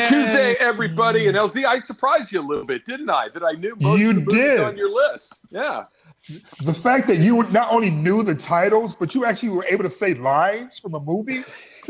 Tuesday, everybody. And LZ, I surprised you a little bit, didn't I? That I knew most of the movies on your list. Yeah. The fact that you not only knew the titles, but you actually were able to say lines from a movie.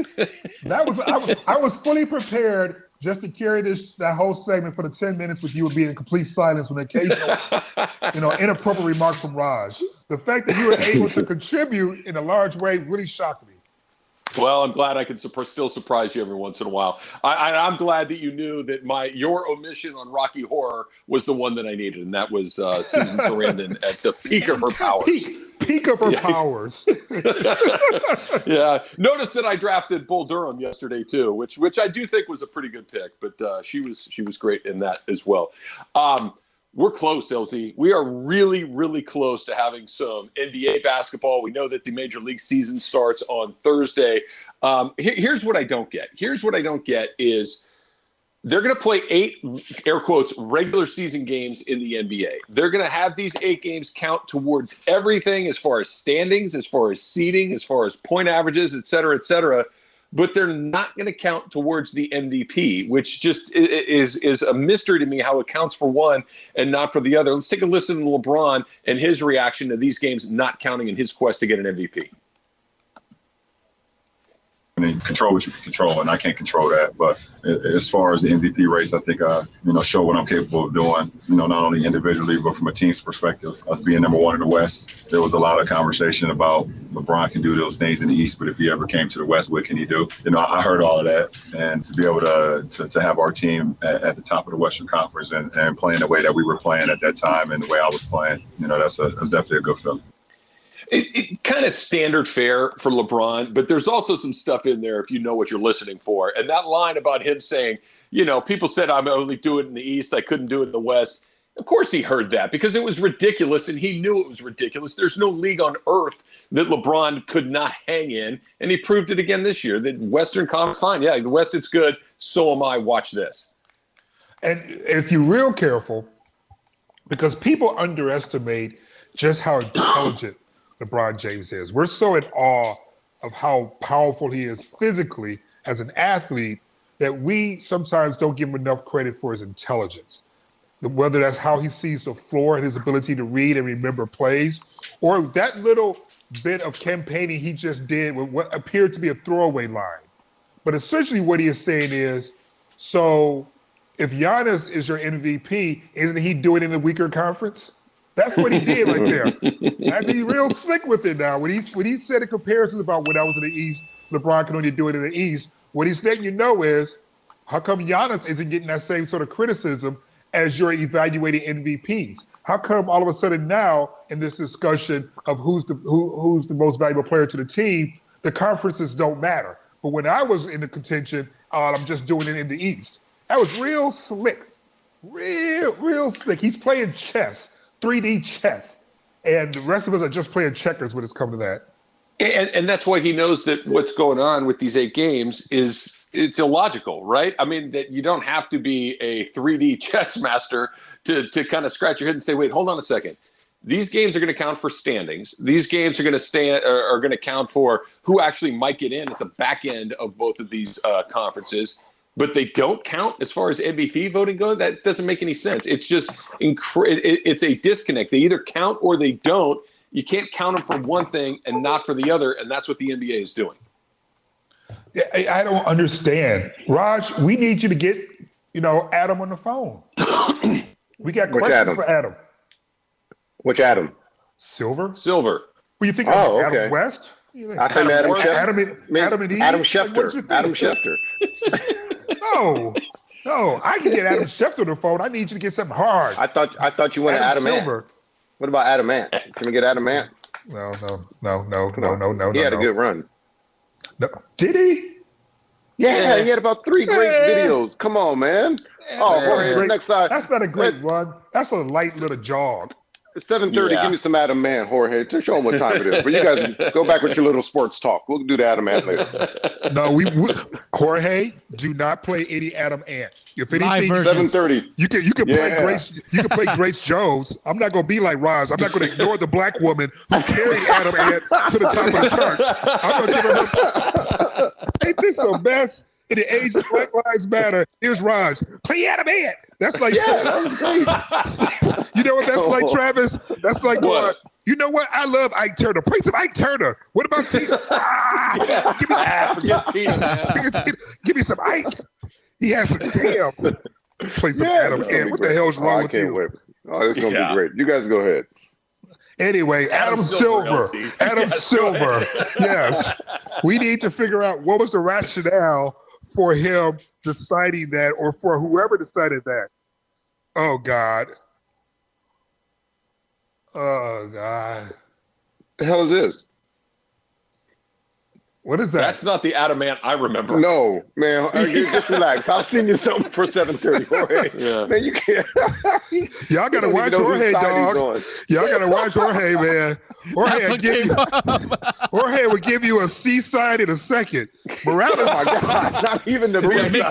I was fully prepared just to carry that whole segment for the 10 minutes with you being in complete silence with occasional, inappropriate remarks from Raj. The fact that you were able to contribute in a large way really shocked me. Well, I'm glad I can still surprise you every once in a while. I'm glad that you knew that your omission on Rocky Horror was the one that I needed, and that was Susan Sarandon at the peak of her powers. Peak of her powers. Yeah. Notice that I drafted Bull Durham yesterday too, which I do think was a pretty good pick, but she was great in that as well. We're close, LZ. We are really, really close to having some NBA basketball. We know that the Major League season starts on Thursday. Here's what I don't get. Is they're going to play 8, air quotes, regular season games in the NBA. They're going to have these 8 games count towards everything as far as standings, as far as seeding, as far as point averages, et cetera, but they're not going to count towards the MVP, which just is a mystery to me how it counts for one and not for the other. Let's take a listen to LeBron and his reaction to these games not counting in his quest to get an MVP. I mean, control what you can control, and I can't control that. But as far as the MVP race, I think show what I'm capable of doing. Not only individually, but from a team's perspective. Us being number one in the West, there was a lot of conversation about LeBron can do those things in the East, but if he ever came to the West, what can he do? I heard all of that, and to be able to have our team at the top of the Western Conference and playing the way that we were playing at that time and the way I was playing, that's definitely a good feeling. It kind of standard fare for LeBron, but there's also some stuff in there if you know what you're listening for. And that line about him saying, people said I'm only doing it in the East, I couldn't do it in the West. Of course he heard that because it was ridiculous, and he knew it was ridiculous. There's no league on earth that LeBron could not hang in, and he proved it again this year. The Western Conference, fine, yeah, the West, it's good. So am I. Watch this. And if you're real careful, because people underestimate just how intelligent LeBron James is. We're so in awe of how powerful he is physically as an athlete that we sometimes don't give him enough credit for his intelligence. Whether that's how he sees the floor and his ability to read and remember plays, or that little bit of campaigning he just did with what appeared to be a throwaway line. But essentially what he is saying is, so if Giannis is your MVP, isn't he doing it in the weaker conference? That's what he did right there. He's real slick with it now. When he said in comparisons about when I was in the East, LeBron can only do it in the East, what he's letting you know is, how come Giannis isn't getting that same sort of criticism as you're evaluating MVPs? How come all of a sudden now in this discussion of who's the most valuable player to the team, the conferences don't matter? But when I was in the contention, I'm just doing it in the East. That was real slick. Real slick. He's playing chess. 3D chess, and the rest of us are just playing checkers when it's come to that. And that's why he knows that what's going on with these 8 games it's illogical, right? I mean, that you don't have to be a 3D chess master to kind of scratch your head and say, wait, hold on a second. These games are going to count for standings. These games are going to count for who actually might get in at the back end of both of these conferences. But they don't count as far as MVP voting goes. That doesn't make any sense. It's just it's a disconnect. They either count or they don't. You can't count them for one thing and not for the other, and that's what the NBA is doing. Yeah, I don't understand. Raj, we need you to get Adam on the phone. We got questions for Adam. Which Adam? Silver. Well, you think Adam West? I think Adam Schefter. Adam Schefter. Adam Schefter. No, I can get Adam Schefter on the phone. I need you to get something hard. I thought you wanted Adam Ant. What about Adam Ant? Can we get Adam Ant? No. He had a good run. No. Did he? Yeah, he had about 3 great videos. Come on, man. Jorge, next side. That's not a great run. That's a light little jog. It's 7:30. Give me some Adam Ant, Jorge. To show them what time it is. But you guys go back with your little sports talk. We'll do the Adam Ant later. No, Jorge, do not play any Adam Ant. If anything, 7:30. You can play Grace. You can play Grace Jones. I'm not going to be like Roz. I'm not going to ignore the black woman who carried Adam Ant to the top of the church. I'm going to give her. Ain't this a mess? in the age of Black Lives Matter, here's Raj. Play Adam Ant. That's like, yeah, that was great. You know what that's like, Travis? That's like, you know what? I love Ike Turner. Play some Ike Turner. What about Tina? Forget Tina. Give me some Ike. He has some damn. Play some Adam Ant. What the hell's wrong with you? I can't wait. Oh, this is going to be great. You guys go ahead. Anyway, Adam Silver. Adam Silver. Yes. We need to figure out what was the rationale for him deciding that, or for whoever decided that. Oh, God. Oh, God. The hell is this? What is that? That's not the Adam Ant I remember. No, man. Just relax. I'll send you something for 7:30. Jorge. Yeah. Man, you can't. Y'all got to watch Jorge, dog. Y'all got to watch Jorge, man. Jorge would give you a C side in a second. Morales, oh my God, not even the B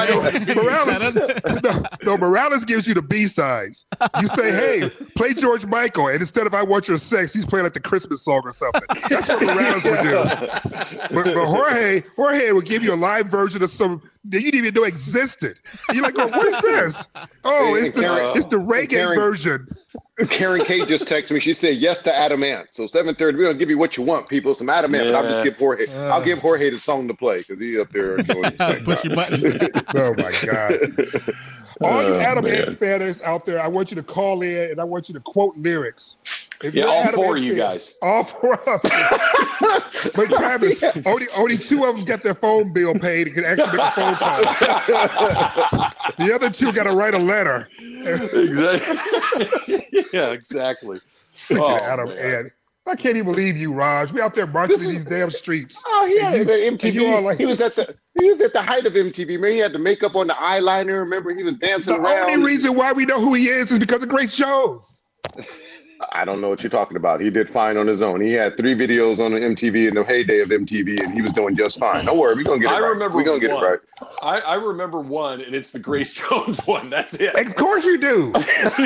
side. Morales gives you the B sides. You say, hey, play George Michael, and instead of I Want Your Sex, he's playing like the Christmas song or something. That's what Morales would do. But Jorge would give you a live version of some that you didn't even know existed. You're like, oh, what is this? Oh, it's the reggae version. Karen Kate just texted me. She said yes to Adam Ant. So 7:30, we're gonna give you what you want, people. Some Adam Ant, but I'll just give Jorge. I'll give Jorge the song to play because he's up there doing his thing. Push your button. Oh my God! All you Adam Ant fans out there, I want you to call in and I want you to quote lyrics. All four of you guys. All four of them. But Travis, only two of them get their phone bill paid and can actually make a phone call. The other two got to write a letter. Exactly. Yeah, exactly. Adam Ant. I can't even believe you, Raj. We out there marching in these damn streets. Oh yeah, the MTV. He was at the height of MTV. Man, he had the makeup on, the eyeliner. Remember, he was dancing around. The only reason why we know who he is because of great shows. I don't know what you're talking about. He did fine on his own. He had 3 videos on the MTV in the heyday of MTV, and he was doing just fine. Don't worry, we're gonna get it right. We're gonna get it right. I remember one, and it's the Grace Jones one. That's it. Of course you do.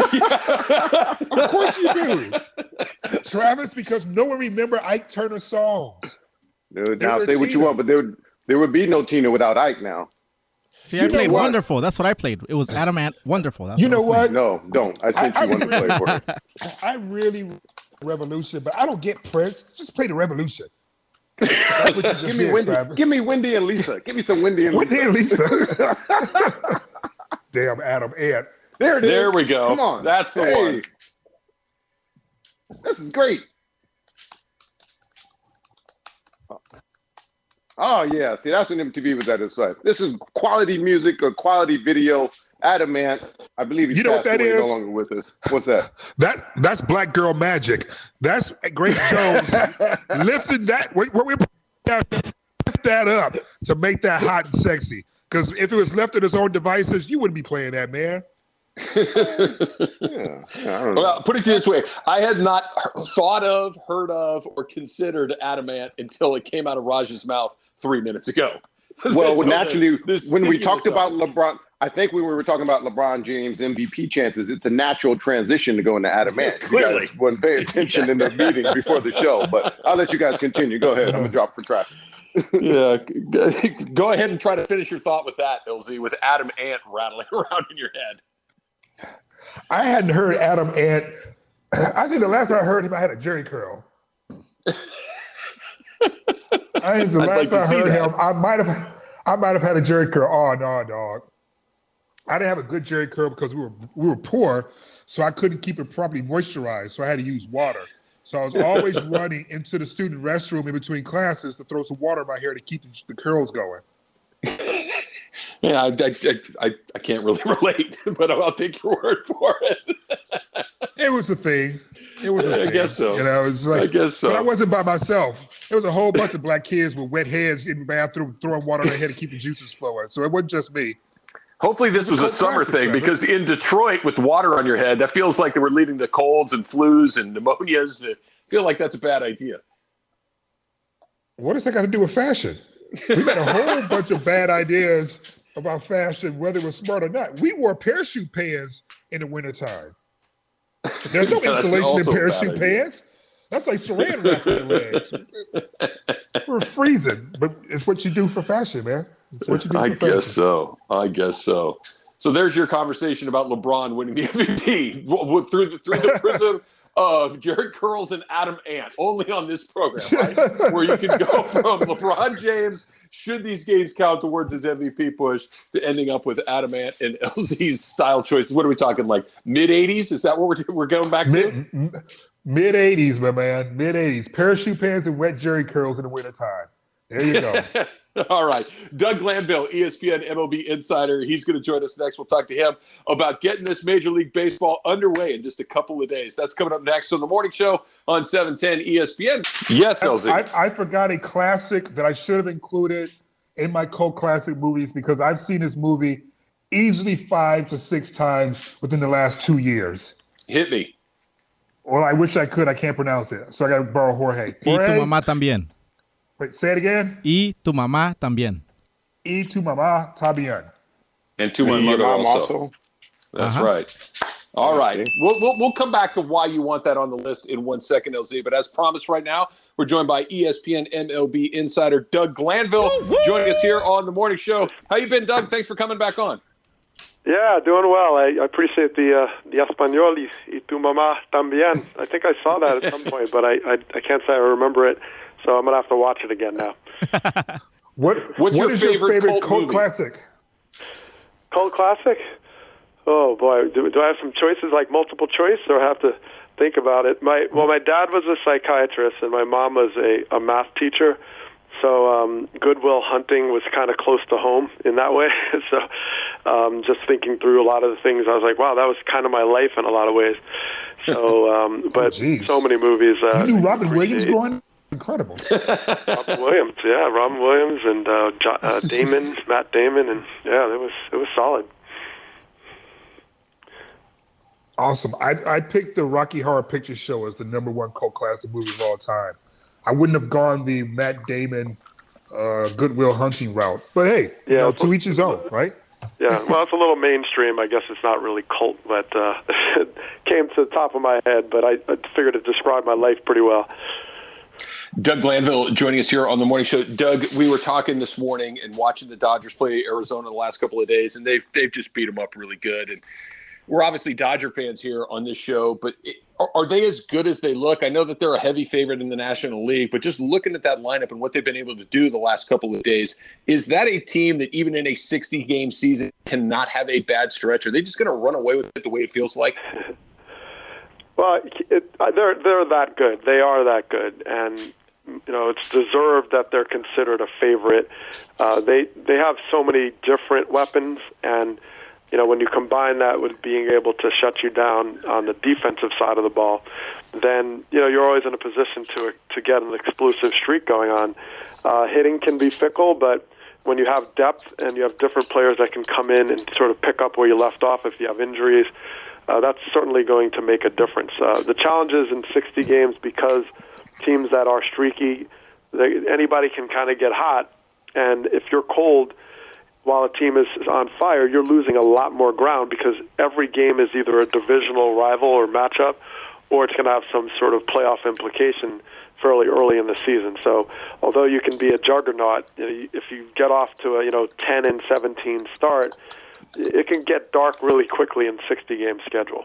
Of course you do, Travis. Because no one remember Ike Turner songs. Dude, now say what you want, but there would be no Tina without Ike now. See, I played Wonderful. That's what I played. It was Adam Ant Wonderful. That's you know what? No, don't. I sent you one to play for it. I really Revolution, but I don't get Prince. Just play the Revolution. Give me Wendy and Lisa. Give me some Wendy and Lisa. Damn Adam Ant. There it is. There we go. Come on. That's the one. This is great. Oh, yeah. See, that's when MTV was at its best. This is quality music or quality video. Adam Ant, I believe he's passed away, no longer with us. What's that? That's Black Girl Magic. That's Grace Jones lifting that. When we lift that up to make that hot and sexy. Because if it was left in its own devices, you wouldn't be playing that, man. I don't know. Well, put it this way. I had not thought of, heard of, or considered Adam Ant until it came out of Raj's mouth 3 minutes ago. Well, so naturally, when we talked about LeBron, I think when we were talking about LeBron James MVP chances, it's a natural transition to go into Adam Ant. Clearly. You guys wouldn't pay attention in the meeting before the show, but I'll let you guys continue. Go ahead. I'm going to drop for track. Yeah, go ahead and try to finish your thought with that, LZ, with Adam Ant rattling around in your head. I hadn't heard Adam Ant. I think the last time I heard him, I had a jerry curl. I think the last time I heard him, I might have had a jerry curl. Oh no, dog! I didn't have a good jerry curl because we were poor, so I couldn't keep it properly moisturized. So I had to use water. So I was always running into the student restroom in between classes to throw some water in my hair to keep the curls going. Yeah, I can't really relate, but I'll take your word for it. It was a thing. I guess so. You know, it was like, I guess so. But I wasn't by myself. There was a whole bunch of black kids with wet heads in the bathroom throwing water on their head to keep the juices flowing. So it wasn't just me. Hopefully this was a summer thing, because in Detroit with water on your head, that feels like they were leading to colds and flus and pneumonias. I feel like that's a bad idea. What does that got to do with fashion? We got a whole bunch of bad ideas about fashion, whether it was smart or not. We wore parachute pants in the wintertime. There's no insulation in parachute pants. That's like saran wrap on your legs. We're freezing, but it's what you do for fashion, man. It's what you do for fashion. I guess so. So there's your conversation about LeBron winning the MVP through the prism of Jared Curls and Adam Ant, only on this program, right? Where you can go from LeBron James, should these games count towards his MVP push, to ending up with Adam Ant and LZ's style choices. What are we talking, like mid-'80s? Is that what we're going back to? Mid-'80s, my man. Mid-'80s. Parachute pants and wet Jerry curls in the wintertime. There you go. All right. Doug Glanville, ESPN MLB insider. He's going to join us next. We'll talk to him about getting this Major League Baseball underway in just a couple of days. That's coming up next on The Morning Show on 710 ESPN. Yes, LZ. I forgot a classic that I should have included in my cult classic movies because I've seen this movie easily 5 to 6 times within the last 2 years. Hit me. Well, I wish I could. I can't pronounce it. So I got to borrow Jorge. Y tu mamá también. Wait, say it again. Y tu mamá también. Y tu mamá también. And to my mother also. That's right. All right. We'll come back to why you want that on the list in 1 second, LZ. But as promised right now, we're joined by ESPN MLB insider Doug Glanville joining us here on The Morning Show. How you been, Doug? Thanks for coming back on. Yeah, doing well. I appreciate the Español y tu mamá también. I think I saw that at some point, but I can't say I remember it. So I'm going to have to watch it again now. What's your favorite cult classic? Cult classic? Oh, boy. Do I have some choices, like multiple choice, or have to think about it? My dad was a psychiatrist, and my mom was a math teacher. So Good Will Hunting was kind of close to home in that way. So just thinking through a lot of the things, I was like, wow, that was kind of my life in a lot of ways. So, but so many movies. You knew Robin Williams growing up? Incredible. Robin Williams and Matt Damon, and yeah, it was solid. Awesome. I picked the Rocky Horror Picture Show as the #1 cult classic movie of all time. I wouldn't have gone the Matt Damon Good Will Hunting route, but hey, to each his own, right? Yeah, well, it's a little mainstream. I guess it's not really cult, but it came to the top of my head. But I figured it described my life pretty well. Doug Glanville joining us here on The Morning Show. Doug, we were talking this morning and watching the Dodgers play Arizona the last couple of days, and they've just beat them up really good. And we're obviously Dodger fans here on this show, but are they as good as they look? I know that they're a heavy favorite in the National League, but just looking at that lineup and what they've been able to do the last couple of days, is that a team that even in a 60-game season cannot have a bad stretch? Are they just going to run away with it the way it feels like? Well, they're that good. They are that good, and it's deserved that they're considered a favorite. They have so many different weapons, and when you combine that with being able to shut you down on the defensive side of the ball, then you're always in a position to get an explosive streak going on. Hitting can be fickle, but when you have depth and you have different players that can come in and sort of pick up where you left off if you have injuries, that's certainly going to make a difference. The challenges in 60 games, because teams that are streaky, anybody can kind of get hot, and if you're cold while a team is on fire, you're losing a lot more ground because every game is either a divisional rival or matchup, or it's going to have some sort of playoff implication fairly early in the season. So although you can be a juggernaut, if you get off to a 10-17 start, it can get dark really quickly in 60-game schedule.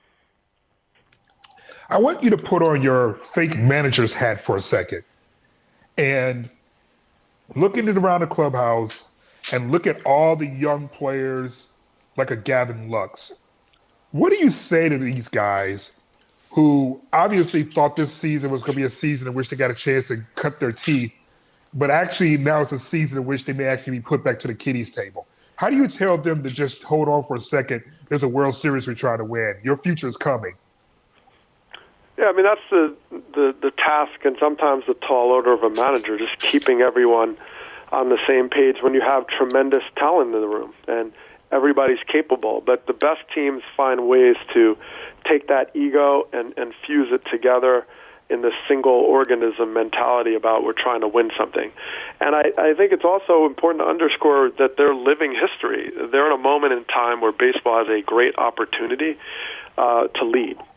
I want you to put on your fake manager's hat for a second and look around the clubhouse and look at all the young players like a Gavin Lux. What do you say to these guys who obviously thought this season was going to be a season in which they got a chance to cut their teeth, but actually now it's a season in which they may actually be put back to the kiddies table? How do you tell them to just hold on for a second? There's a World Series we're trying to win. Your future is coming. Yeah, I mean, that's the task and sometimes the tall order of a manager, just keeping everyone on the same page when you have tremendous talent in the room and everybody's capable. But the best teams find ways to take that ego and fuse it together in this single organism mentality about we're trying to win something. And I think it's also important to underscore that they're living history. They're in a moment in time where baseball has a great opportunity to lead.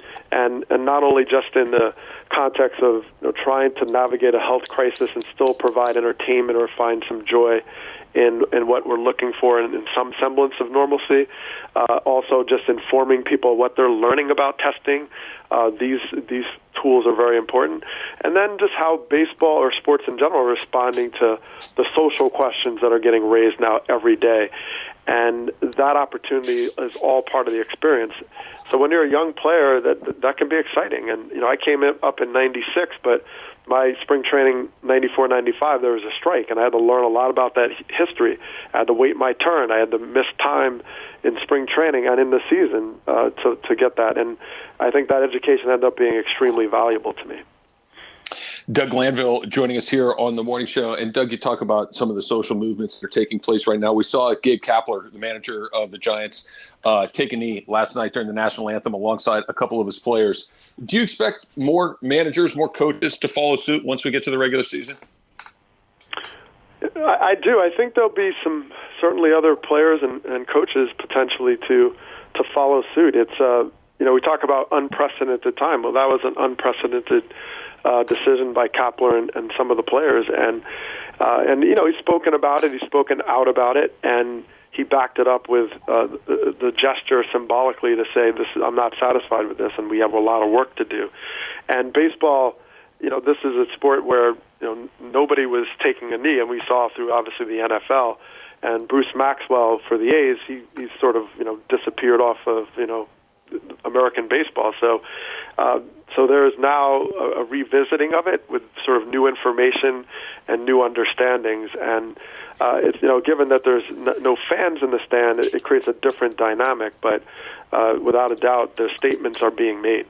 and not only just in the context of trying to navigate a health crisis and still provide entertainment or find some joy in what we're looking for in some semblance of normalcy. Also, just informing people what they're learning about testing. These tools are very important. And then just how baseball or sports in general are responding to the social questions that are getting raised now every day. And that opportunity is all part of the experience. So when you're a young player, that can be exciting. And, I came up in 96, but my spring training, 94, 95, there was a strike, and I had to learn a lot about that history. I had to wait my turn. I had to miss time in spring training and in the season to get that. And I think that education ended up being extremely valuable to me. Doug Glanville joining us here on the morning show. And Doug, you talk about some of the social movements that are taking place right now. We saw Gabe Kapler, the manager of the Giants, take a knee last night during the national anthem alongside a couple of his players. Do you expect more managers, more coaches to follow suit once we get to the regular season? I do. I think there'll be certainly other players and coaches potentially to follow suit. It's we talk about unprecedented time. Well, that was an unprecedented decision by Kapler and some of the players, and he's spoken about it. He's spoken out about it, and he backed it up with the gesture symbolically to say, I'm not satisfied with this, and we have a lot of work to do. And baseball, this is a sport where nobody was taking a knee, and we saw through obviously the NFL. And Bruce Maxwell for the A's, he sort of disappeared off of American baseball. So there is now a revisiting of it with sort of new information and new understandings. And it's given that there's no fans in the stand, it creates a different dynamic. But without a doubt, the statements are being made.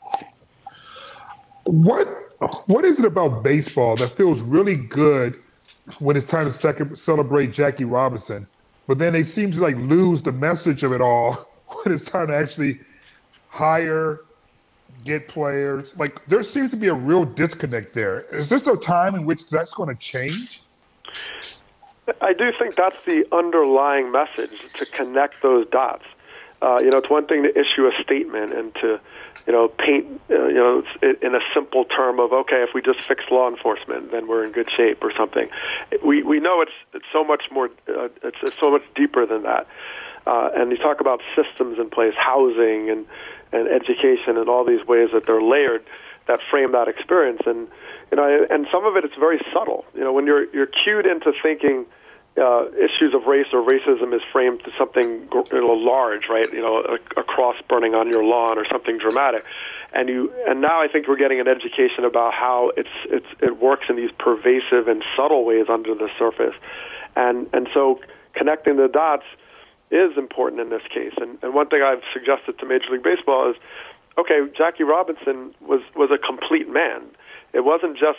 What is it about baseball that feels really good when it's time to celebrate Jackie Robinson, but then they seem to lose the message of it all when it's time to actually hire, get players? There seems to be a real disconnect there. Is this a time in which that's going to change? I do think that's the underlying message, to connect those dots. It's one thing to issue a statement and to, paint, in a simple term of, okay, if we just fix law enforcement, then we're in good shape or something. We know it's so much more, it's so much deeper than that. And you talk about systems in place, housing and education, and all these ways that they're layered that frame that experience. And and some of it's very subtle. When you're cued into thinking issues of race or racism is framed to something large, right? A cross burning on your lawn or something dramatic. And now I think we're getting an education about how it works in these pervasive and subtle ways under the surface. And so connecting the dots is important in this case. And one thing I've suggested to Major League Baseball is, okay, Jackie Robinson was a complete man. It wasn't just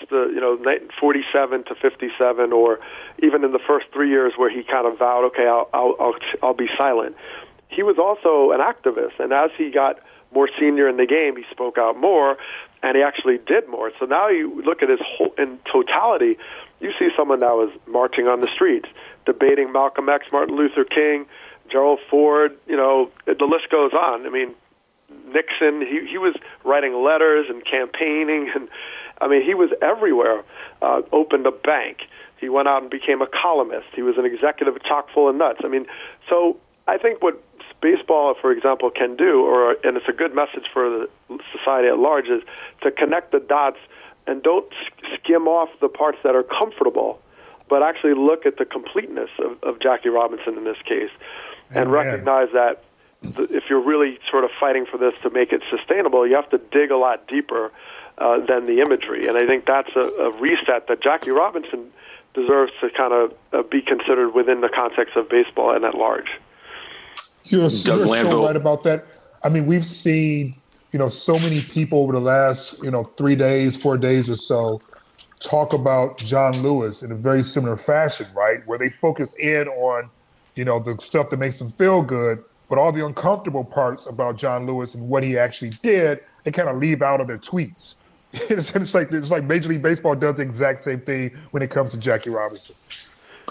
47 to 57, or even in the first 3 years where he kind of vowed, okay, I'll be silent. He was also an activist, and as he got more senior in the game, he spoke out more, and he actually did more. So now you look at his whole in totality, you see someone that was marching on the streets, debating Malcolm X, Martin Luther King, Gerald Ford, the list goes on. I mean, Nixon, he was writing letters and campaigning, and he was everywhere. Opened a bank. He went out and became a columnist. He was an executive chock full of nuts. So I think what baseball, for example, can do, and it's a good message for the society at large, is to connect the dots and don't skim off the parts that are comfortable, but actually look at the completeness of Jackie Robinson in this case, and recognize that if you're really sort of fighting for this to make it sustainable, you have to dig a lot deeper than the imagery. And I think that's a reset that Jackie Robinson deserves to kind of be considered within the context of baseball and at large. You're so right about that. We've seen, so many people over the last, 3 days, 4 days or so talk about John Lewis in a very similar fashion, right? Where they focus in on, the stuff that makes them feel good, but all the uncomfortable parts about John Lewis and what he actually did, they kind of leave out of their tweets. It's like Major League Baseball does the exact same thing when it comes to Jackie Robinson.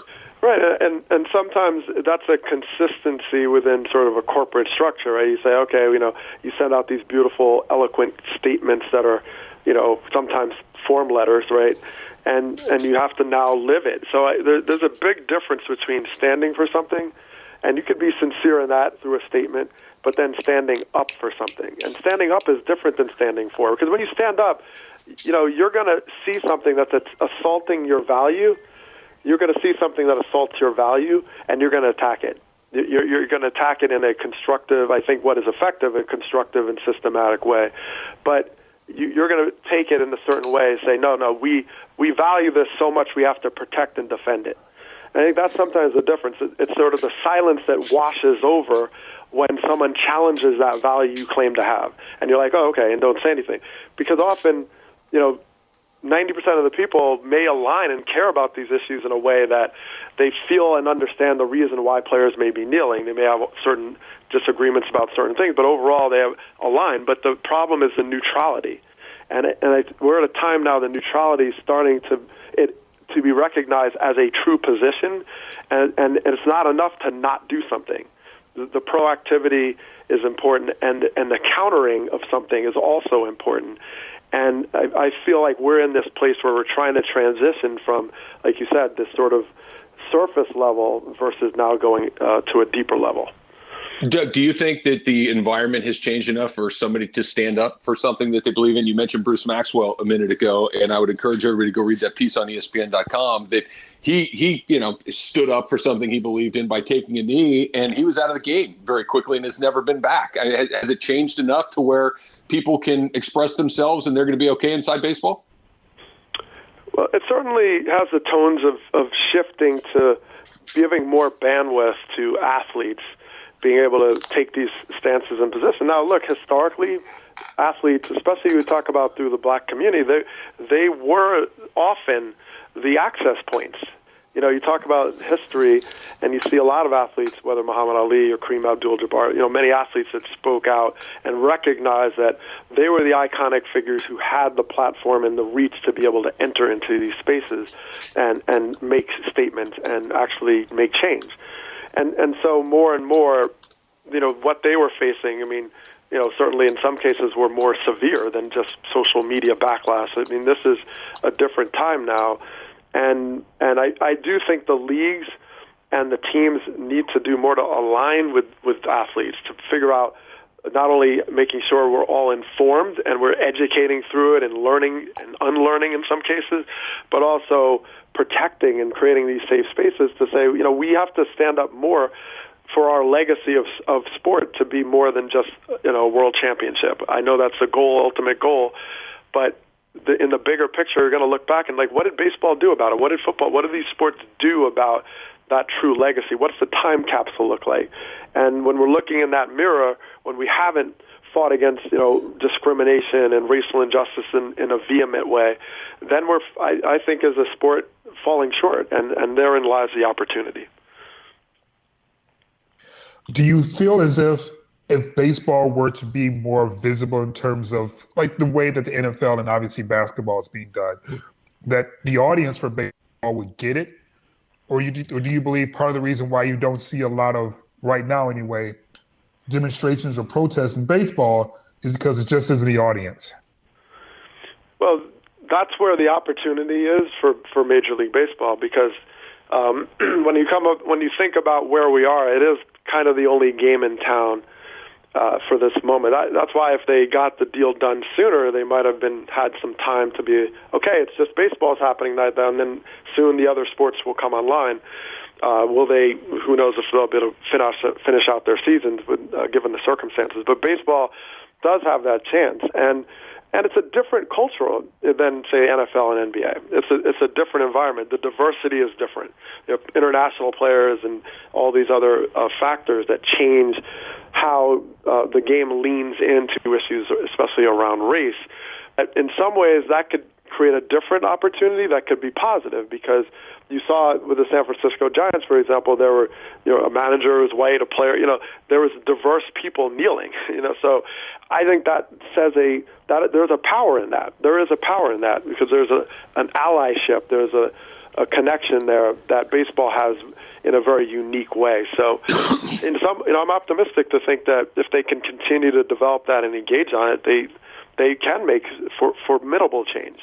Right, and sometimes that's a consistency within sort of a corporate structure, right? You say, okay, you send out these beautiful, eloquent statements that are, sometimes form letters, right? And you have to now live it. So there's a big difference between standing for something, and you could be sincere in that through a statement, but then standing up for something. And standing up is different than standing for, because when you stand up, you're going to see something that's assaulting your value. You're going to see something that assaults your value, and you're going to attack it. You're going to attack it in a constructive, I think what is effective, a constructive and systematic way. But you're going to take it in a certain way and say, no, we value this so much we have to protect and defend it. And I think that's sometimes the difference. It's sort of the silence that washes over when someone challenges that value you claim to have. And you're like, oh, okay, and don't say anything. Because often, 90% of the people may align and care about these issues in a way that they feel and understand the reason why players may be kneeling. They may have certain disagreements about certain things, but overall they have aligned. But the problem is the neutrality. And we're at a time now the neutrality is starting to be recognized as a true position, and it's not enough to not do something. The proactivity is important, and the countering of something is also important. And I feel like we're in this place where we're trying to transition from, like you said, this sort of surface level versus now going to a deeper level. Doug, do you think that the environment has changed enough for somebody to stand up for something that they believe in? You mentioned Bruce Maxwell a minute ago, and I would encourage everybody to go read that piece on ESPN.com that he stood up for something he believed in by taking a knee, and he was out of the game very quickly and has never been back. Has it changed enough to where people can express themselves and they're going to be okay inside baseball? Well, it certainly has the tones of shifting to giving more bandwidth to athletes being able to take these stances and positions. Now, look, historically, athletes, especially we talk about through the black community, they were often the access points. You talk about history, and you see a lot of athletes, whether Muhammad Ali or Kareem Abdul-Jabbar, many athletes that spoke out and recognized that they were the iconic figures who had the platform and the reach to be able to enter into these spaces and make statements and actually make change. And so more and more, what they were facing, certainly in some cases were more severe than just social media backlash. This is a different time now. And I do think the leagues and the teams need to do more to align with athletes to figure out not only making sure we're all informed and we're educating through it and learning and unlearning in some cases, but also protecting and creating these safe spaces to say, we have to stand up more for our legacy of sport to be more than just, a world championship. I know that's the goal, ultimate goal, but in the bigger picture, you're going to look back and what did baseball do about it? What did football, what do these sports do about that true legacy? What's the time capsule look like? And when we're looking in that mirror, when we haven't fought against, discrimination and racial injustice in a vehement way, then I think as a sport falling short, and therein lies the opportunity. Do you feel as if baseball were to be more visible in terms of like the way that the NFL and obviously basketball is being done, that the audience for baseball would get it? Or do you believe part of the reason why you don't see a lot of, right now anyway, demonstrations or protests in baseball is because it just isn't the audience? Well, that's where the opportunity is for Major League Baseball, because when you think about where we are, it is kind of the only game in town for this moment. That's why if they got the deal done sooner, they might have had some time to be, okay, it's just baseball's happening right now, and then soon the other sports will come online. Will they, who knows if they'll be able to finish out their seasons given the circumstances. But baseball does have that chance. And it's a different culture than, say, NFL and NBA. It's a different environment. The diversity is different. You have international players and all these other factors that change how the game leans into issues, especially around race. In some ways, that could create a different opportunity that could be positive, because you saw it with the San Francisco Giants, for example. There were, a manager who was white, a player, there was diverse people kneeling, So I think that says that there's a power in that. There is a power in that because there's an allyship. There's a connection there that baseball has in a very unique way. So, I'm optimistic to think that if they can continue to develop that and engage on it, they can make formidable change.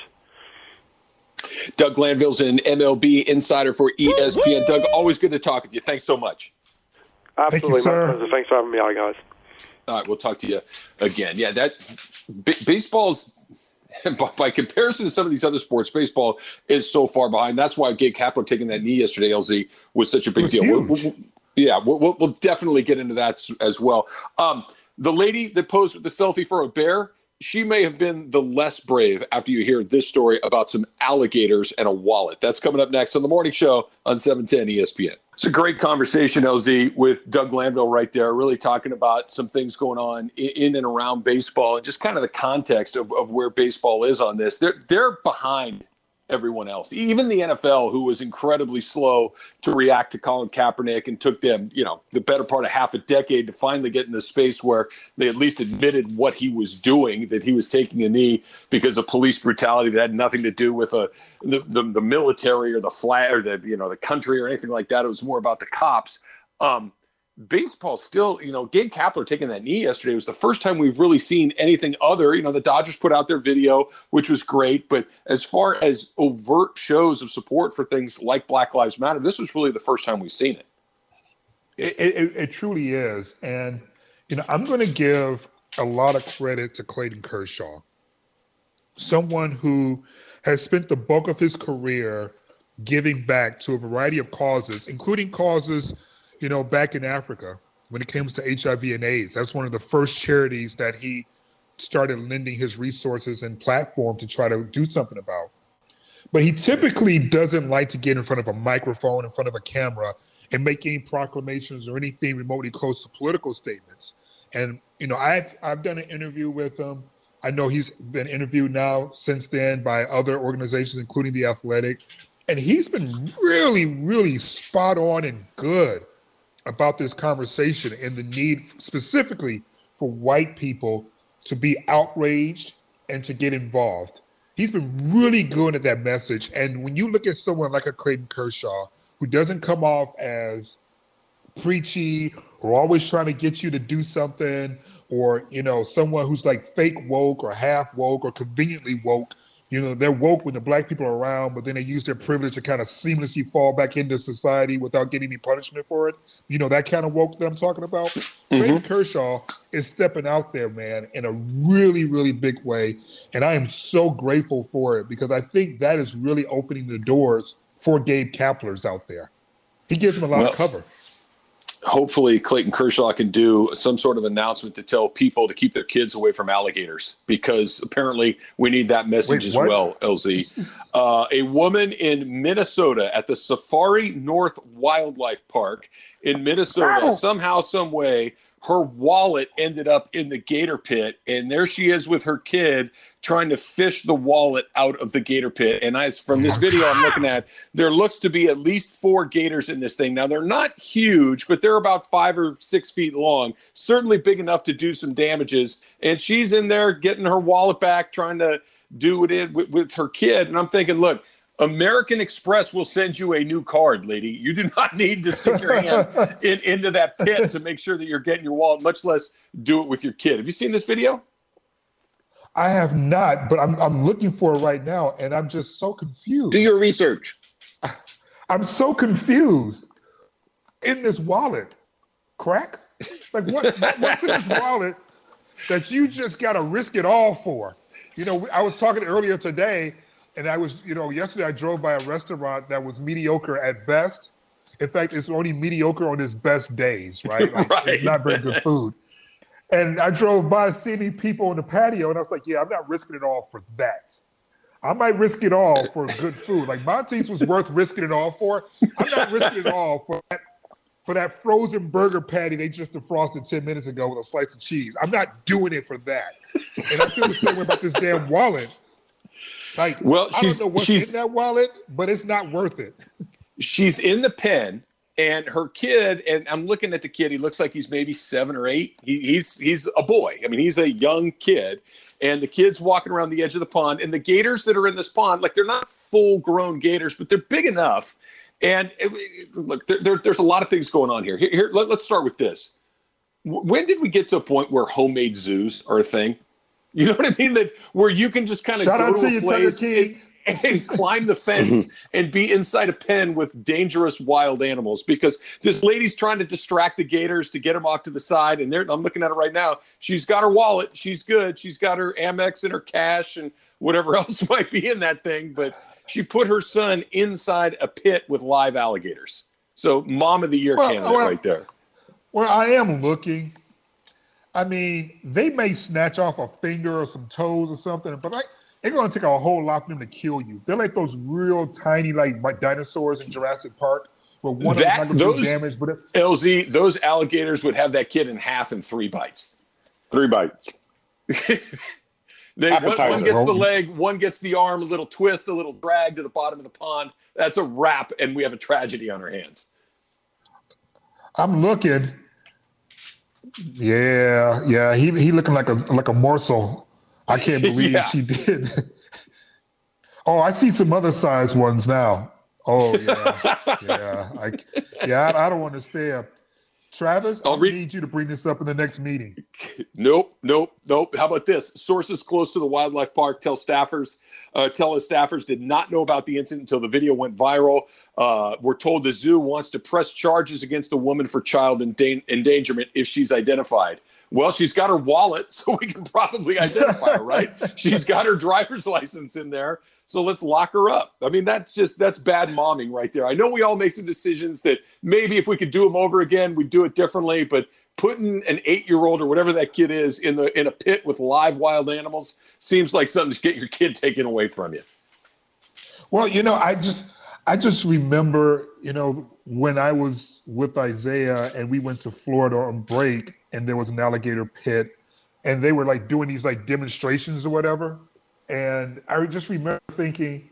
Doug Glanville's an MLB insider for ESPN. Doug, always good to talk with you. Thanks so much. Absolutely, Thank you, my pleasure. Thanks for having me on, guys. All right, we'll talk to you again. Yeah, baseball's, by comparison to some of these other sports, baseball is so far behind. That's why Gabe Kapler taking that knee yesterday, LZ, was such a big deal. We'll definitely get into that as well. The lady that posed with the selfie for a bear, she may have been the less brave after you hear this story about some alligators and a wallet. That's coming up next on The Morning Show on 710 ESPN. It's a great conversation, LZ, with Doug Glanville right there, really talking about some things going on in and around baseball and just kind of the context of where baseball is on this. They're behind everyone else, even the NFL, who was incredibly slow to react to Colin Kaepernick and took them, the better part of half a decade to finally get in the space where they at least admitted what he was doing, that he was taking a knee because of police brutality that had nothing to do with the military or the flag or the country or anything like that. It was more about the cops. Baseball still, Gabe Kapler taking that knee yesterday was the first time we've really seen anything other. The Dodgers put out their video, which was great. But as far as overt shows of support for things like Black Lives Matter, this was really the first time we've seen it. It truly is. And, I'm going to give a lot of credit to Clayton Kershaw, someone who has spent the bulk of his career giving back to a variety of causes, including causes back in Africa when it comes to HIV and AIDS. That's one of the first charities that he started lending his resources and platform to try to do something about. But he typically doesn't like to get in front of a microphone, in front of a camera, and make any proclamations or anything remotely close to political statements. And, I've done an interview with him. I know he's been interviewed now since then by other organizations, including The Athletic. And he's been really, really spot on and good about this conversation and the need specifically for white people to be outraged and to get involved. He's been really good at that message. And when you look at someone like a Clayton Kershaw, who doesn't come off as preachy or always trying to get you to do something, or, someone who's like fake woke or half woke or conveniently woke, they're woke when the black people are around, but then they use their privilege to kind of seamlessly fall back into society without getting any punishment for it. That kind of woke that I'm talking about. Mm-hmm. Clayton Kershaw is stepping out there, man, in a really, really big way. And I am so grateful for it because I think that is really opening the doors for Gabe Kapler's out there. He gives him a lot of cover. Hopefully Clayton Kershaw can do some sort of announcement to tell people to keep their kids away from alligators, because apparently we need that message as well, LZ. A woman in Minnesota at the Safari North Wildlife Park in Minnesota, somehow, some way, her wallet ended up in the gator pit, and there she is with her kid trying to fish the wallet out of the gator pit. And from this video I'm looking at, there looks to be at least 4 gators in this thing. Now, they're not huge, but they're about 5 or 6 feet long, certainly big enough to do some damages. And she's in there getting her wallet back, trying to do it with her kid. And I'm thinking, look, American Express will send you a new card, lady. You do not need to stick your hand into that pit to make sure that you're getting your wallet, much less do it with your kid. Have you seen this video? I have not, but I'm looking for it right now, and I'm just so confused. Do your research. I'm so confused. In this wallet, crack? Like what's in this wallet that you just got to risk it all for? I was talking earlier today, and I was, yesterday I drove by a restaurant that was mediocre at best. In fact, it's only mediocre on its best days, right? Like, It's not very good food. And I drove by seeing people on the patio, and I was like, yeah, I'm not risking it all for that. I might risk it all for good food. Like Monty's was worth risking it all for. I'm not risking it all for that frozen burger patty they just defrosted 10 minutes ago with a slice of cheese. I'm not doing it for that. And I feel the same way about this damn wallet. Like, I don't know what's in that wallet, but it's not worth it. She's in the pen, and her kid, and I'm looking at the kid. He looks like he's maybe 7 or 8. He's a boy. I mean, he's a young kid, and the kid's walking around the edge of the pond. And the gators that are in this pond, like they're not full-grown gators, but they're big enough. And look, there's a lot of things going on here. Let's start with this. When did we get to a point where homemade zoos are a thing? You know what I mean? That where you can just kind of go to a place and climb the fence and be inside a pen with dangerous wild animals, because this lady's trying to distract the gators to get them off to the side. And I'm looking at it right now. She's got her wallet. She's good. She's got her Amex and her cash and whatever else might be in that thing. But she put her son inside a pit with live alligators. So mom of the year candidate right there. Well, I am looking. I mean, they may snatch off a finger or some toes or something, but it's going to take a whole lot for them to kill you. They're like those real tiny, like dinosaurs in Jurassic Park, where one of them not do damage. But LZ, those alligators would have that kid in half in 3 bites. 3 bites. One gets the leg, one gets the arm, a little twist, a little drag to the bottom of the pond. That's a wrap, and we have a tragedy on our hands. I'm looking. Yeah. He looking like a morsel. I can't believe she did. Oh, I see some other size ones now. Oh yeah, I don't understand. Travis, I need you to bring this up in the next meeting. Nope. How about this? Sources close to the wildlife park tell us staffers did not know about the incident until the video went viral. We're told the zoo wants to press charges against the woman for child endangerment if she's identified. Well, she's got her wallet, so we can probably identify her, right? She's got her driver's license in there, so let's lock her up. I mean, that's bad momming right there. I know we all make some decisions that maybe if we could do them over again, we'd do it differently, but putting an 8-year-old or whatever that kid is in a pit with live wild animals seems like something to get your kid taken away from you. Well, I just remember, when I was with Isaiah and we went to Florida on break, and there was an alligator pit, and they were like doing these like demonstrations or whatever. And I just remember thinking,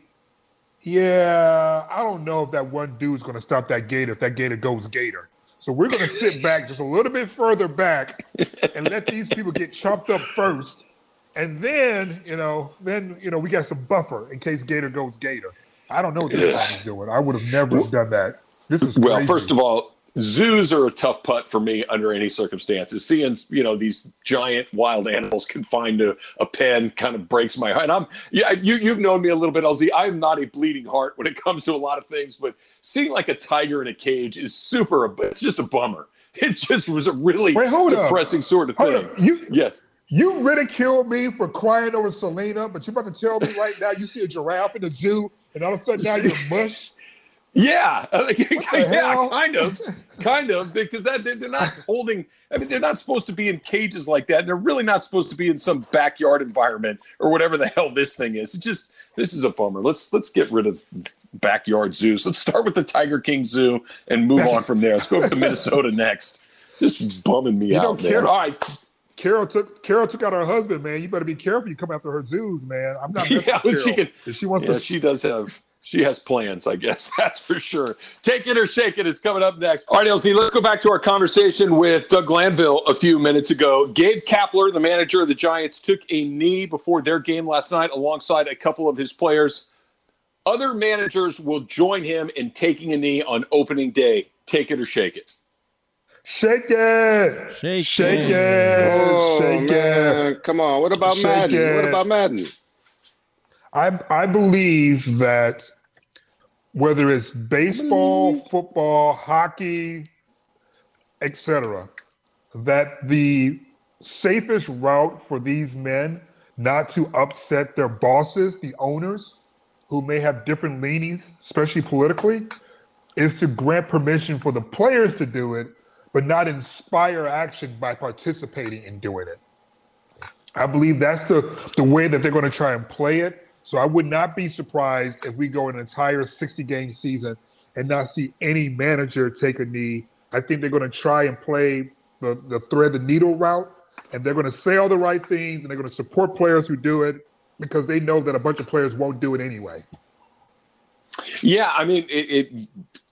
I don't know if that one dude's going to stop that gator if that gator goes gator. So we're going to sit back just a little bit further back and let these people get chopped up first. And then, we got some buffer in case gator goes gator. I don't know what this guy is doing. I would have never done that. This is crazy. Well, first of all, zoos are a tough putt for me under any circumstances. Seeing, these giant wild animals confined to a pen kind of breaks my heart. You've known me a little bit, LZ. I'm not a bleeding heart when it comes to a lot of things, but seeing like a tiger in a cage is it's just a bummer. It just was a really depressing sort of thing. Yes. You ridiculed me for crying over Selena, but you're about to tell me right now you see a giraffe in the zoo and all of a sudden now you're mush? Yeah, kind of, because they're not holding. I mean, they're not supposed to be in cages like that. They're really not supposed to be in some backyard environment or whatever the hell this thing is. This is a bummer. Let's get rid of backyard zoos. Let's start with the Tiger King Zoo and move on from there. Let's go to Minnesota next. Just bumming me out there. All right. Carol took out her husband, man. You better be careful. You come after her zoos, man. I'm not messing with Carol. She does have. She has plans, I guess. That's for sure. Take It or Shake It is coming up next. All right, LC, let's go back to our conversation with Doug Glanville a few minutes ago. Gabe Kapler, the manager of the Giants, took a knee before their game last night alongside a couple of his players. Other managers will join him in taking a knee on opening day. Take it or shake it. Shake it. Shake it. Oh, shake man. it. Come on. What about Madden? What about Madden? I believe that whether it's baseball, football, hockey, etc., that the safest route for these men not to upset their bosses, the owners, who may have different leanings, especially politically, is to grant permission for the players to do it, but not inspire action by participating in doing it. I believe that's the way that they're going to try and play it. So I would not be surprised if we go an entire 60-game season and not see any manager take a knee. I think they're going to try and play the thread the needle route, and they're going to say all the right things, and they're going to support players who do it because they know that a bunch of players won't do it anyway. Yeah, I mean,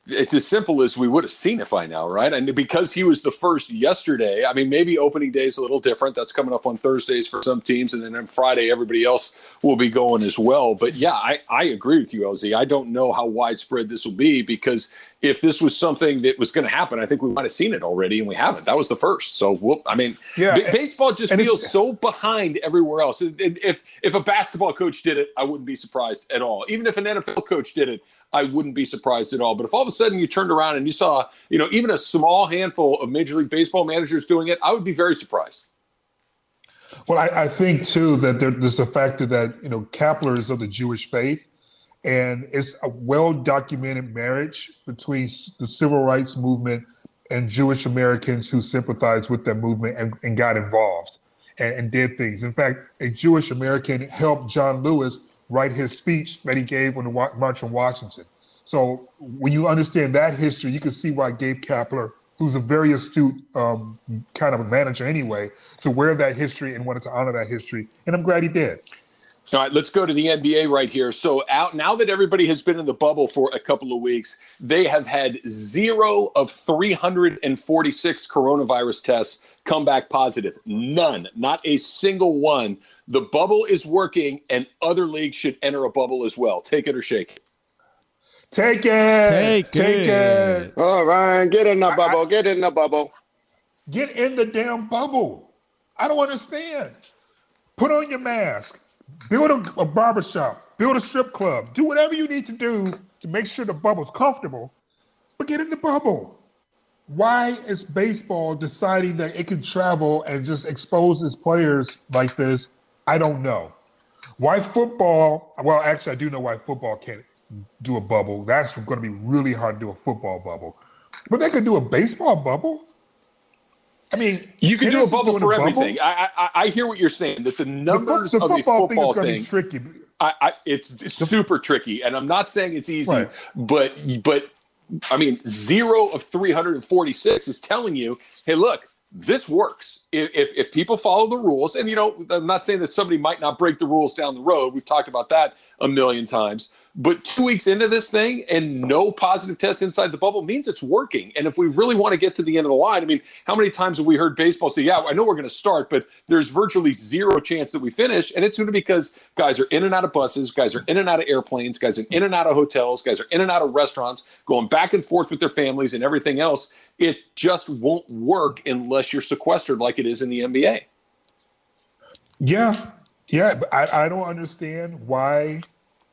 it's as simple as we would have seen it by now, right? And because he was the first yesterday, I mean, maybe opening day is a little different. That's coming up on Thursdays for some teams, and then on Friday, everybody else will be going as well. But yeah, I agree with you, LZ. I don't know how widespread this will be, because if this was something that was going to happen, I think we might have seen it already, and we haven't. That was the first. So, baseball just feels so behind everywhere else. If a basketball coach did it, I wouldn't be surprised at all. Even if an NFL coach did it, I wouldn't be surprised at all. But if all of a sudden you turned around and you saw, even a small handful of Major League Baseball managers doing it, I would be very surprised. Well, I think, too, that there's the factor that, Kapler is of the Jewish faith, and it's a well-documented marriage between the civil rights movement and Jewish Americans who sympathized with that movement and got involved and did things. In fact, a Jewish American helped John Lewis write his speech that he gave on the March on Washington. So when you understand that history, you can see why Gabe Kapler, who's a very astute kind of a manager anyway, to wear that history and wanted to honor that history. And I'm glad he did. All right, let's go to the NBA right here. So now that everybody has been in the bubble for a couple of weeks, they have had 0 of 346 coronavirus tests come back positive. None, not a single one. The bubble is working, and other leagues should enter a bubble as well. Take it or shake it. Take it. Take it. All right, get in the bubble. Get in the bubble. Get in the damn bubble. I don't understand. Put on your mask. Build a barbershop, build a strip club, do whatever you need to do to make sure the bubble's comfortable, but get in the bubble. Why is baseball deciding that it can travel and just expose its players like this? I don't know. Why football? Well, actually, I do know why football can't do a bubble. That's going to be really hard to do a football bubble. But they could do a baseball bubble. I mean, you can do a bubble for everything. I hear what you're saying, that the numbers of a football thing is tricky. It's super tricky, and I'm not saying it's easy, right. but I mean, 0 of 346 is telling you, hey, look, this works. If people follow the rules, and I'm not saying that somebody might not break the rules down the road. We've talked about that a million times. But 2 weeks into this thing and no positive tests inside the bubble means it's working. And if we really want to get to the end of the line, I mean, how many times have we heard baseball say, yeah, I know we're going to start, but there's virtually 0 chance that we finish. And it's going to be because guys are in and out of buses, guys are in and out of airplanes, guys are in and out of hotels, guys are in and out of restaurants, going back and forth with their families and everything else. It just won't work unless you're sequestered like it is in the NBA. Yeah, but I don't understand why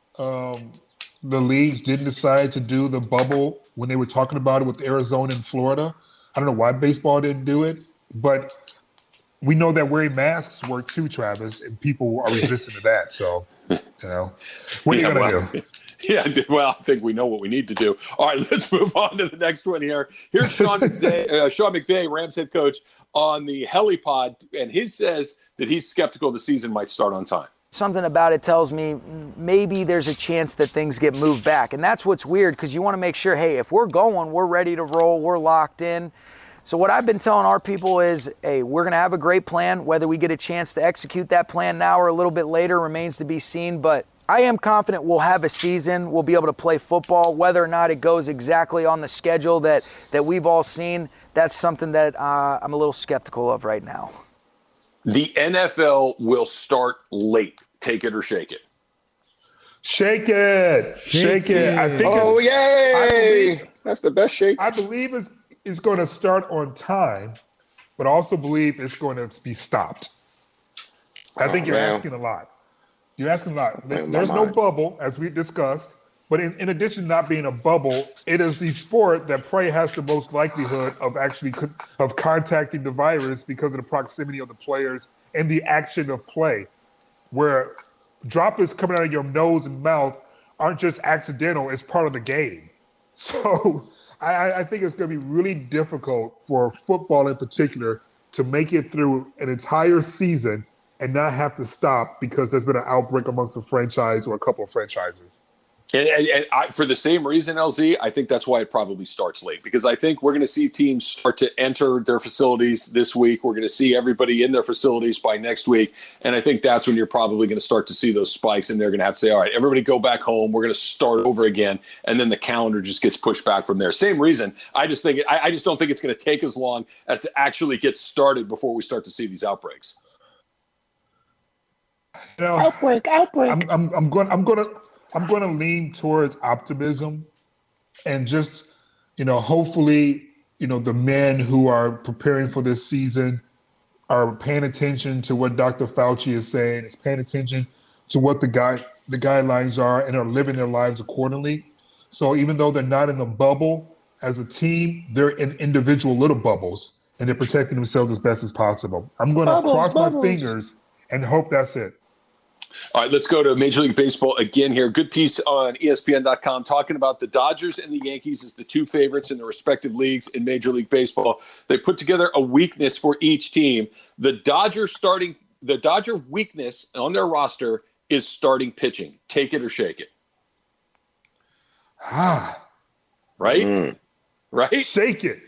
the leagues didn't decide to do the bubble when they were talking about it with Arizona and Florida. I don't know why baseball didn't do it, but we know that wearing masks work too, Travis, and people are resistant to that. So, what are you going to do? Yeah, well, I think we know what we need to do. All right, let's move on to the next one here. Here's Sean McVay, Rams head coach, on the helipod, and he says that he's skeptical the season might start on time. Something about it tells me maybe there's a chance that things get moved back. And that's what's weird, because you want to make sure, hey, if we're going, we're ready to roll, we're locked in. So what I've been telling our people is, hey, we're going to have a great plan. Whether we get a chance to execute that plan now or a little bit later remains to be seen. But I am confident we'll have a season. We'll be able to play football. Whether or not it goes exactly on the schedule that we've all seen, that's something that I'm a little skeptical of right now. The NFL will start late. Take it or shake it. Shake it. Shake it. I think yay! That's the best shake. I believe it's going to start on time, but I also believe it's going to be stopped. I think you're asking a lot. You're asking a lot. There's no bubble, as we discussed, but in addition to not being a bubble, it is the sport that probably has the most likelihood of actually of contacting the virus because of the proximity of the players and the action of play, where droplets coming out of your nose and mouth aren't just accidental, it's part of the game. So I think it's going to be really difficult for football in particular to make it through an entire season and not have to stop because there's been an outbreak amongst a franchise or a couple of franchises. For the same reason, LZ, I think that's why it probably starts late, because I think we're going to see teams start to enter their facilities this week. We're going to see everybody in their facilities by next week. And I think that's when you're probably going to start to see those spikes, and they're going to have to say, all right, everybody go back home. We're going to start over again. And then the calendar just gets pushed back from there. Same reason. I just don't think it's going to take as long as to actually get started before we start to see these outbreaks. Outbreak. I'm going to lean towards optimism, and just, hopefully, the men who are preparing for this season are paying attention to what Dr. Fauci is saying, is paying attention to what the guidelines are, and are living their lives accordingly. So even though they're not in the bubble as a team, they're in individual little bubbles, and they're protecting themselves as best as possible. I'm going to cross my fingers and hope that's it. All right, let's go to Major League Baseball again here. Good piece on ESPN.com talking about the Dodgers and the Yankees as the two favorites in their respective leagues in Major League Baseball. They put together a weakness for each team. The Dodger weakness on their roster is starting pitching. Take it or shake it. Right? Right? Shake it.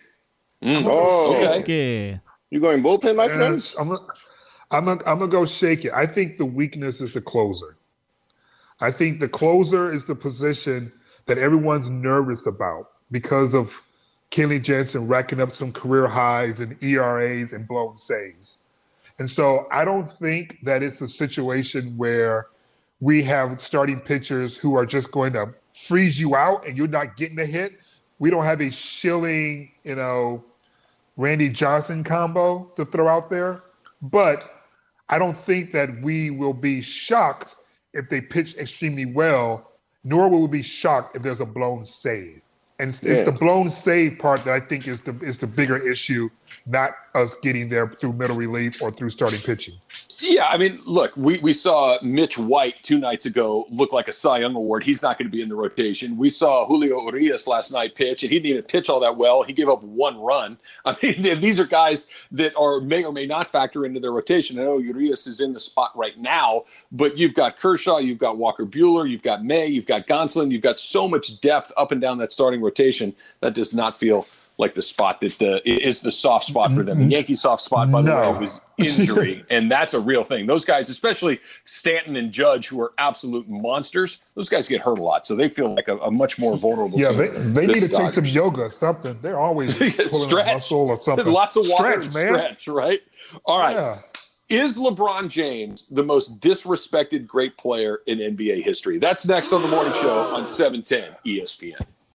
Okay. You going bullpen, my friend? I'm gonna go shake it. I think the weakness is the closer. I think the closer is the position that everyone's nervous about because of Kenley Jansen racking up some career highs in ERAs and blown saves. And so I don't think that it's a situation where we have starting pitchers who are just going to freeze you out and you're not getting a hit. We don't have a Schilling, Randy Johnson combo to throw out there. But I don't think that we will be shocked if they pitch extremely well, nor will we be shocked if there's a blown save. And it's the blown save part that I think is the bigger issue, not us getting there through middle relief or through starting pitching. Yeah, I mean, look, we saw Mitch White 2 nights ago look like a Cy Young Award. He's not going to be in the rotation. We saw Julio Urias last night pitch, and he didn't even pitch all that well. He gave up 1 run. I mean, these are guys that may or may not factor into their rotation. I know Urias is in the spot right now, but you've got Kershaw, you've got Walker Buehler, you've got May, you've got Gonsolin, you've got so much depth up and down that starting rotation. That does not feel like the spot that is the soft spot for them. The Yankee soft spot, by the way, was injury, and that's a real thing. Those guys, especially Stanton and Judge, who are absolute monsters, those guys get hurt a lot, so they feel like a much more vulnerable team. They need to take some yoga or something. They're always pulling a muscle or something. Lots of water, stretch, right? All right. Yeah. Is LeBron James the most disrespected great player in NBA history? That's next on The Morning Show on 710 ESPN.